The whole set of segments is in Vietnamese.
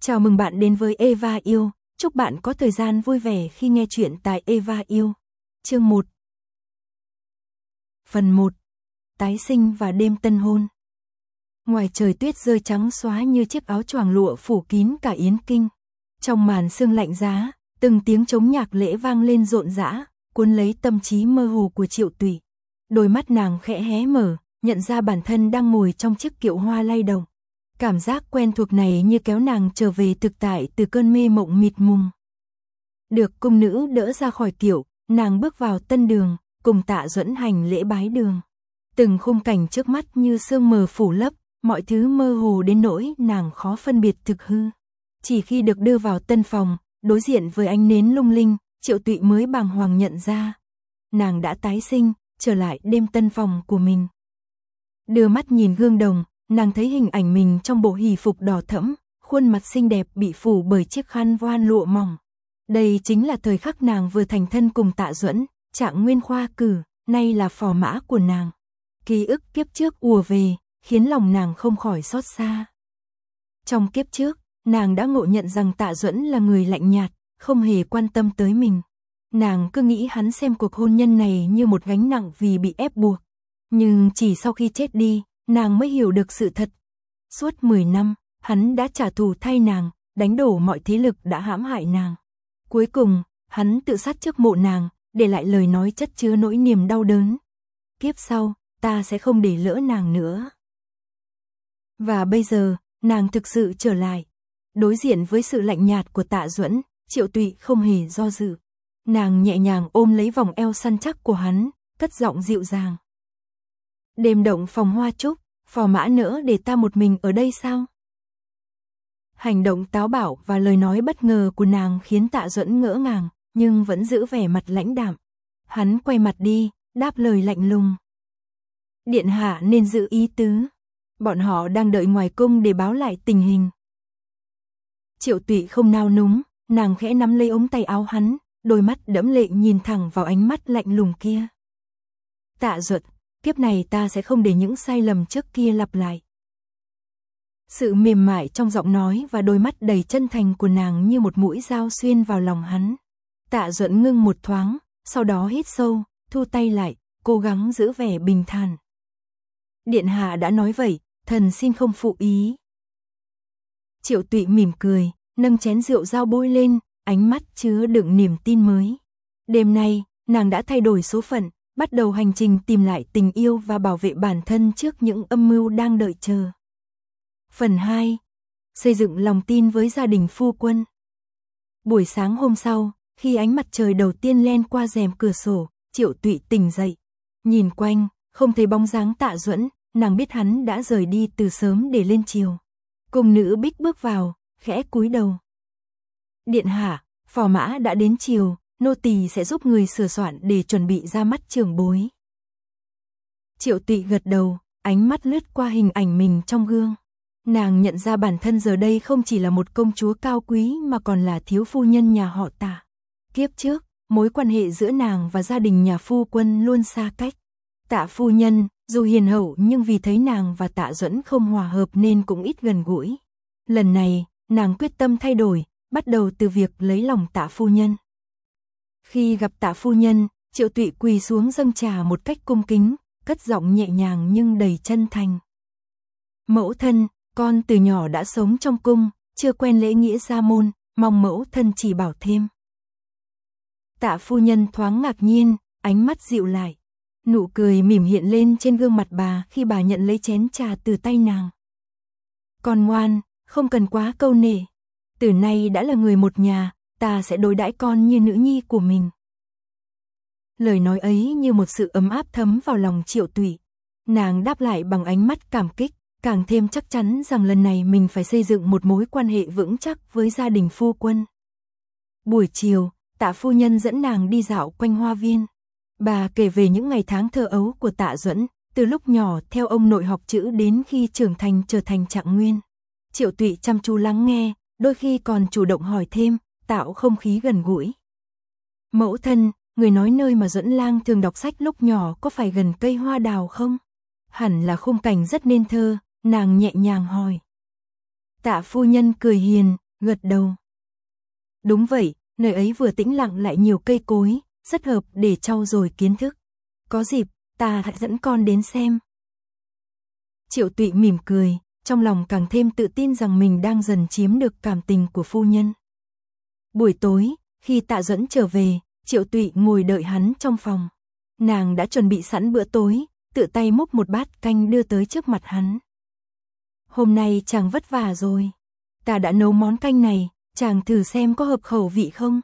Chào mừng bạn đến với Eva Yêu, chúc bạn có thời gian vui vẻ khi nghe chuyện tại Eva Yêu. Chương 1. Phần 1. Tái sinh và đêm tân hôn. Ngoài trời tuyết rơi trắng xóa như chiếc áo choàng lụa phủ kín cả Yến Kinh. Trong màn sương lạnh giá, từng tiếng trống nhạc lễ vang lên rộn rã, cuốn lấy tâm trí mơ hồ của Triệu Tụy. Đôi mắt nàng khẽ hé mở, nhận ra bản thân đang ngồi trong chiếc kiệu hoa lay động. Cảm giác quen thuộc này như kéo nàng trở về thực tại từ cơn mê mộng mịt mùng. Được cung nữ đỡ ra khỏi kiệu, nàng bước vào tân đường, cùng Tạ Duẫn hành lễ bái đường. Từng khung cảnh trước mắt như sương mờ phủ lấp, mọi thứ mơ hồ đến nỗi nàng khó phân biệt thực hư. Chỉ khi được đưa vào tân phòng, đối diện với ánh nến lung linh, Triệu Tụy mới bàng hoàng nhận ra. Nàng đã tái sinh, trở lại đêm tân phòng của mình. Đưa mắt nhìn gương đồng, nàng thấy hình ảnh mình trong bộ hỷ phục đỏ thẫm, khuôn mặt xinh đẹp bị phủ bởi chiếc khăn voan lụa mỏng. Đây chính là thời khắc nàng vừa thành thân cùng Tạ Duẫn, Trạng Nguyên khoa cử, nay là phò mã của nàng. Ký ức kiếp trước ùa về, khiến lòng nàng không khỏi xót xa. Trong kiếp trước, nàng đã ngộ nhận rằng Tạ Duẫn là người lạnh nhạt, không hề quan tâm tới mình. Nàng cứ nghĩ hắn xem cuộc hôn nhân này như một gánh nặng vì bị ép buộc. Nhưng chỉ sau khi chết đi, nàng mới hiểu được sự thật. Suốt 10 năm, hắn đã trả thù thay nàng, đánh đổ mọi thế lực đã hãm hại nàng. Cuối cùng, hắn tự sát trước mộ nàng, để lại lời nói chất chứa nỗi niềm đau đớn. Kiếp sau, ta sẽ không để lỡ nàng nữa. Và bây giờ, nàng thực sự trở lại. Đối diện với sự lạnh nhạt của Tạ Duẫn, Triệu Tụy không hề do dự. Nàng nhẹ nhàng ôm lấy vòng eo săn chắc của hắn, cất giọng dịu dàng. Đêm động phòng hoa trúc, phò mã nỡ để ta một mình ở đây sao? Hành động táo bạo và lời nói bất ngờ của nàng khiến Tạ Duẫn ngỡ ngàng, nhưng vẫn giữ vẻ mặt lãnh đạm. Hắn quay mặt đi, đáp lời lạnh lùng. Điện hạ nên giữ ý tứ. Bọn họ đang đợi ngoài cung để báo lại tình hình. Triệu Tụy không nao núng, nàng khẽ nắm lấy ống tay áo hắn, đôi mắt đẫm lệ nhìn thẳng vào ánh mắt lạnh lùng kia. Tạ Duẫn, kiếp này ta sẽ không để những sai lầm trước kia lặp lại. Sự mềm mại trong giọng nói và đôi mắt đầy chân thành của nàng như một mũi dao xuyên vào lòng hắn. Tạ Duẫn ngưng một thoáng, sau đó hít sâu, thu tay lại, cố gắng giữ vẻ bình thản. Điện hạ đã nói vậy, thần xin không phụ ý. Triệu Tụy mỉm cười, nâng chén rượu dao bôi lên, ánh mắt chứa đựng niềm tin mới. Đêm nay, nàng đã thay đổi số phận, bắt đầu hành trình tìm lại tình yêu và bảo vệ bản thân trước những âm mưu đang đợi chờ. Phần 2. Xây dựng lòng tin với gia đình phu quân. Buổi sáng hôm sau, khi ánh mặt trời đầu tiên len qua rèm cửa sổ, Triệu Tụy tỉnh dậy. Nhìn quanh, không thấy bóng dáng Tạ Duẫn, nàng biết hắn đã rời đi từ sớm để lên chiều. Cung nữ Bích bước vào, khẽ cúi đầu. Điện hạ, phò mã đã đến chiều, nô tỳ sẽ giúp người sửa soạn để chuẩn bị ra mắt trưởng bối. Triệu Tụy gật đầu, ánh mắt lướt qua hình ảnh mình trong gương. Nàng nhận ra bản thân giờ đây không chỉ là một công chúa cao quý mà còn là thiếu phu nhân nhà họ Tạ. Kiếp trước, mối quan hệ giữa nàng và gia đình nhà phu quân luôn xa cách. Tạ phu nhân, dù hiền hậu nhưng vì thấy nàng và Tạ Duẫn không hòa hợp nên cũng ít gần gũi. Lần này, nàng quyết tâm thay đổi, bắt đầu từ việc lấy lòng Tạ phu nhân. Khi gặp Tạ phu nhân, Triệu Tụy quỳ xuống dâng trà một cách cung kính, cất giọng nhẹ nhàng nhưng đầy chân thành. Mẫu thân, con từ nhỏ đã sống trong cung, chưa quen lễ nghĩa gia môn, mong mẫu thân chỉ bảo thêm. Tạ phu nhân thoáng ngạc nhiên, ánh mắt dịu lại. Nụ cười mỉm hiện lên trên gương mặt bà khi bà nhận lấy chén trà từ tay nàng. Con ngoan, không cần quá câu nệ. Từ nay đã là người một nhà, ta sẽ đối đãi con như nữ nhi của mình. Lời nói ấy như một sự ấm áp thấm vào lòng Triệu Tụy. Nàng đáp lại bằng ánh mắt cảm kích, càng thêm chắc chắn rằng lần này mình phải xây dựng một mối quan hệ vững chắc với gia đình phu quân. Buổi chiều, Tạ phu nhân dẫn nàng đi dạo quanh hoa viên. Bà kể về những ngày tháng thơ ấu của Tạ Duẫn, từ lúc nhỏ theo ông nội học chữ đến khi trưởng thành trở thành Trạng Nguyên. Triệu Tụy chăm chú lắng nghe, đôi khi còn chủ động hỏi thêm, tạo không khí gần gũi. Mẫu thân, người nói nơi mà Duẫn lang thường đọc sách lúc nhỏ có phải gần cây hoa đào không? Hẳn là khung cảnh rất nên thơ, nàng nhẹ nhàng hỏi. Tạ phu nhân cười hiền, gật đầu. Đúng vậy, nơi ấy vừa tĩnh lặng lại nhiều cây cối, rất hợp để trau dồi kiến thức. Có dịp, ta hãy dẫn con đến xem. Triệu Tụy mỉm cười, trong lòng càng thêm tự tin rằng mình đang dần chiếm được cảm tình của phu nhân. Buổi tối, khi Tạ Duẫn trở về, Triệu Tụy ngồi đợi hắn trong phòng. Nàng đã chuẩn bị sẵn bữa tối, tự tay múc một bát canh đưa tới trước mặt hắn. Hôm nay chàng vất vả rồi. Ta đã nấu món canh này, chàng thử xem có hợp khẩu vị không?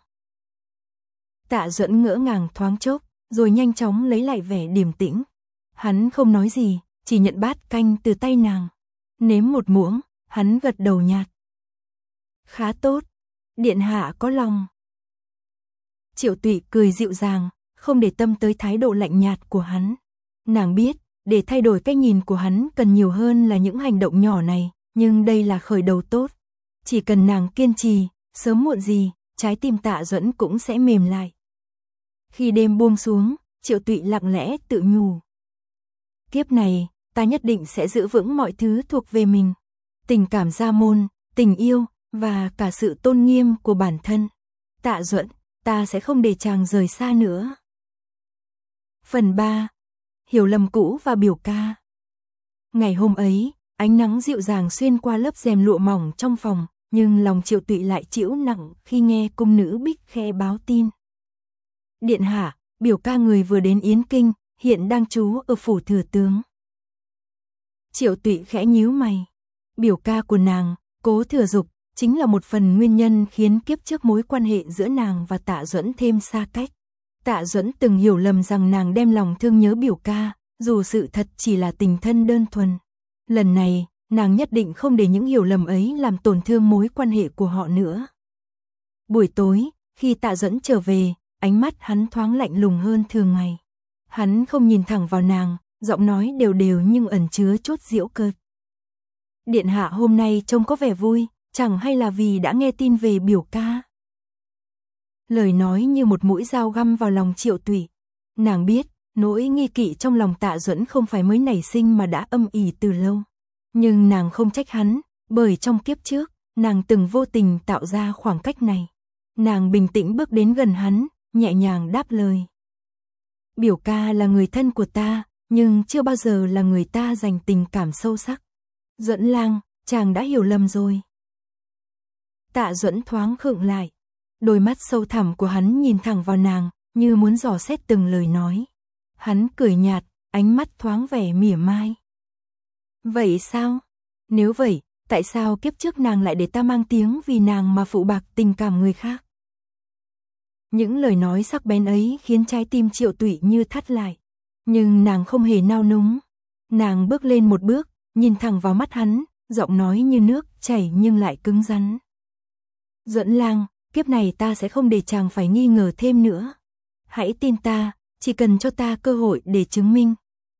Tạ Duẫn ngỡ ngàng thoáng chốc, rồi nhanh chóng lấy lại vẻ điềm tĩnh. Hắn không nói gì, chỉ nhận bát canh từ tay nàng. Nếm một muỗng, hắn gật đầu nhạt. Khá tốt, điện hạ có lòng. Triệu Tụy cười dịu dàng, không để tâm tới thái độ lạnh nhạt của hắn. Nàng biết, để thay đổi cách nhìn của hắn cần nhiều hơn là những hành động nhỏ này, nhưng đây là khởi đầu tốt. Chỉ cần nàng kiên trì, sớm muộn gì, trái tim Tạ Duẫn cũng sẽ mềm lại. Khi đêm buông xuống, Triệu Tụy lặng lẽ tự nhủ. Kiếp này, ta nhất định sẽ giữ vững mọi thứ thuộc về mình. Tình cảm gia môn, tình yêu, và cả sự tôn nghiêm của bản thân. Tạ Duẫn, ta sẽ không để chàng rời xa nữa. Phần 3. Hiểu lầm cũ và biểu ca. Ngày hôm ấy, ánh nắng dịu dàng xuyên qua lớp rèm lụa mỏng trong phòng, nhưng lòng Triệu Tụy lại trĩu nặng khi nghe cung nữ Bích Khê báo tin. Điện hạ, biểu ca người vừa đến Yến Kinh, hiện đang trú ở phủ thừa tướng. Triệu Tụy khẽ nhíu mày. Biểu ca của nàng, Cố Thừa Dục, chính là một phần nguyên nhân khiến kiếp trước mối quan hệ giữa nàng và Tạ Duẫn thêm xa cách. Tạ Duẫn từng hiểu lầm rằng nàng đem lòng thương nhớ biểu ca, dù sự thật chỉ là tình thân đơn thuần. Lần này, nàng nhất định không để những hiểu lầm ấy làm tổn thương mối quan hệ của họ nữa. Buổi tối, khi Tạ Duẫn trở về, ánh mắt hắn thoáng lạnh lùng hơn thường ngày. Hắn không nhìn thẳng vào nàng, giọng nói đều đều nhưng ẩn chứa chút giễu cợt. Điện hạ hôm nay trông có vẻ vui, chẳng hay là vì đã nghe tin về biểu ca. Lời nói như một mũi dao găm vào lòng Triệu Tụy. Nàng biết, nỗi nghi kỵ trong lòng Tạ Duẫn không phải mới nảy sinh mà đã âm ỉ từ lâu. Nhưng nàng không trách hắn, bởi trong kiếp trước, nàng từng vô tình tạo ra khoảng cách này. Nàng bình tĩnh bước đến gần hắn, nhẹ nhàng đáp lời. Biểu ca là người thân của ta, nhưng chưa bao giờ là người ta dành tình cảm sâu sắc. Duẫn lang, chàng đã hiểu lầm rồi. Tạ Duẫn thoáng khựng lại. Đôi mắt sâu thẳm của hắn nhìn thẳng vào nàng, như muốn dò xét từng lời nói. Hắn cười nhạt, ánh mắt thoáng vẻ mỉa mai. Vậy sao? Nếu vậy, tại sao kiếp trước nàng lại để ta mang tiếng vì nàng mà phụ bạc tình cảm người khác? Những lời nói sắc bén ấy khiến trái tim Triệu Tụy như thắt lại. Nhưng nàng không hề nao núng. Nàng bước lên một bước, nhìn thẳng vào mắt hắn, giọng nói như nước chảy nhưng lại cứng rắn. Duẫn lang, kiếp này ta sẽ không để chàng phải nghi ngờ thêm nữa. Hãy tin ta, chỉ cần cho ta cơ hội để chứng minh.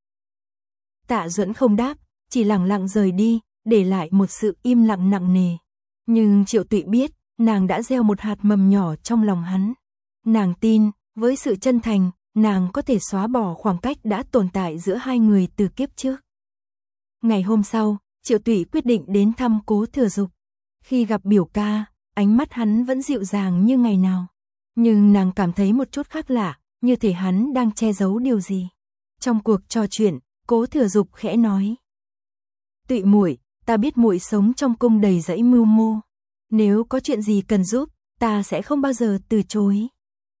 Tạ Duẫn không đáp, chỉ lặng lặng rời đi, để lại một sự im lặng nặng nề. Nhưng Triệu Tụy biết, nàng đã gieo một hạt mầm nhỏ trong lòng hắn. Nàng tin, với sự chân thành, nàng có thể xóa bỏ khoảng cách đã tồn tại giữa hai người từ kiếp trước. Ngày hôm sau, Triệu Tụy quyết định đến thăm Cố Thừa Dục. Khi gặp biểu ca, ánh mắt hắn vẫn dịu dàng như ngày nào. Nhưng nàng cảm thấy một chút khác lạ, như thể hắn đang che giấu điều gì. Trong cuộc trò chuyện, Cố Thừa Dục khẽ nói. Tụy muội, ta biết muội sống trong cung đầy rẫy mưu mô. Nếu có chuyện gì cần giúp, ta sẽ không bao giờ từ chối.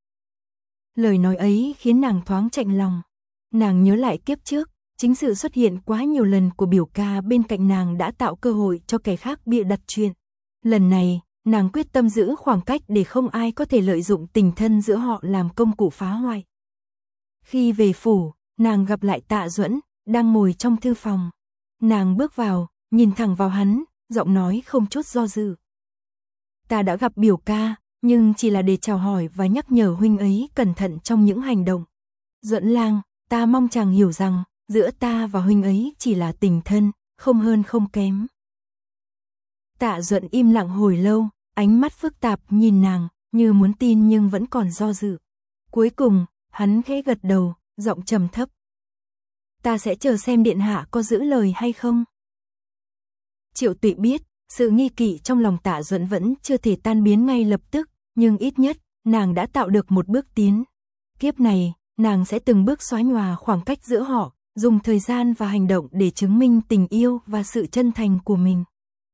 Lời nói ấy khiến nàng thoáng chạnh lòng. Nàng nhớ lại kiếp trước, chính sự xuất hiện quá nhiều lần của biểu ca bên cạnh nàng đã tạo cơ hội cho kẻ khác bịa đặt chuyện. Lần này, nàng quyết tâm giữ khoảng cách để không ai có thể lợi dụng tình thân giữa họ làm công cụ phá hoại. Khi về phủ, nàng gặp lại Tạ Duẫn, đang ngồi trong thư phòng. Nàng bước vào, nhìn thẳng vào hắn, giọng nói không chút do dự. Ta đã gặp biểu ca, nhưng chỉ là để chào hỏi và nhắc nhở huynh ấy cẩn thận trong những hành động. Duẫn lang, ta mong chàng hiểu rằng, giữa ta và huynh ấy chỉ là tình thân, không hơn không kém. Tạ Duẫn im lặng hồi lâu, ánh mắt phức tạp nhìn nàng, như muốn tin nhưng vẫn còn do dự. Cuối cùng, hắn khẽ gật đầu, giọng trầm thấp. Ta sẽ chờ xem điện hạ có giữ lời hay không. Triệu Tụy biết, Sự nghi kỵ trong lòng Tạ Duẫn vẫn chưa thể tan biến ngay lập tức, nhưng ít nhất, nàng đã tạo được một bước tiến. Kiếp này, nàng sẽ từng bước xóa nhòa khoảng cách giữa họ, dùng thời gian và hành động để chứng minh tình yêu và sự chân thành của mình.